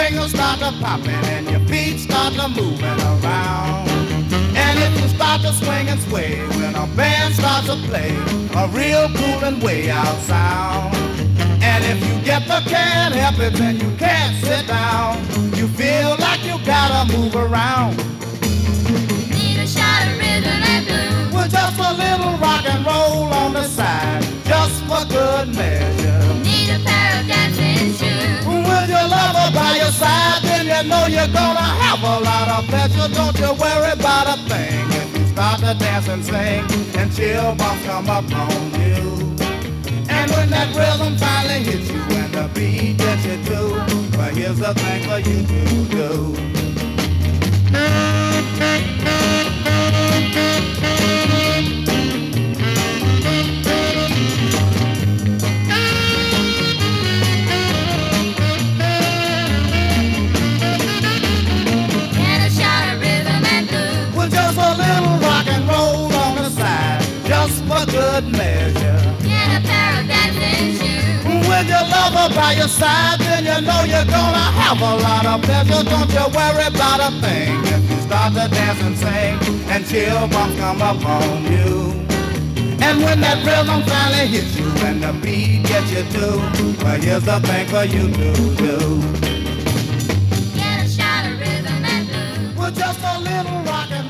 string will start to popping and your feet start to moving around. And if you start to swing and sway when a band starts to play a real cool and way out sound. And if you get the can't help it, then you can't sit down. You feel like you gotta move around. Need a shot of rhythm and blues. With just a little rock and roll on the side, just for good measure. Need a pair of dancing shoes. With your lover by your side, then you know you're gonna have a lot of pleasure. Don't you worry about a thing if you start to dance and sing, and chill bumps come up on you. And when that rhythm finally hits you and the beat gets you too, well, here's the thing for you to do. And a shot of rhythm and blues. With just a little rock and roll on the side, just for good measure. And a pair of dancing shoes. With your lover by your side, then you know you're gonna have a lot of pleasure. Don't you worry about a thing if you start to dance and sing, and chill bumps come up on you. And when that rhythm finally hits you and the beat gets you too, well, here's the thing for you to do. Get a shot of rhythm and blues. With just a little rock and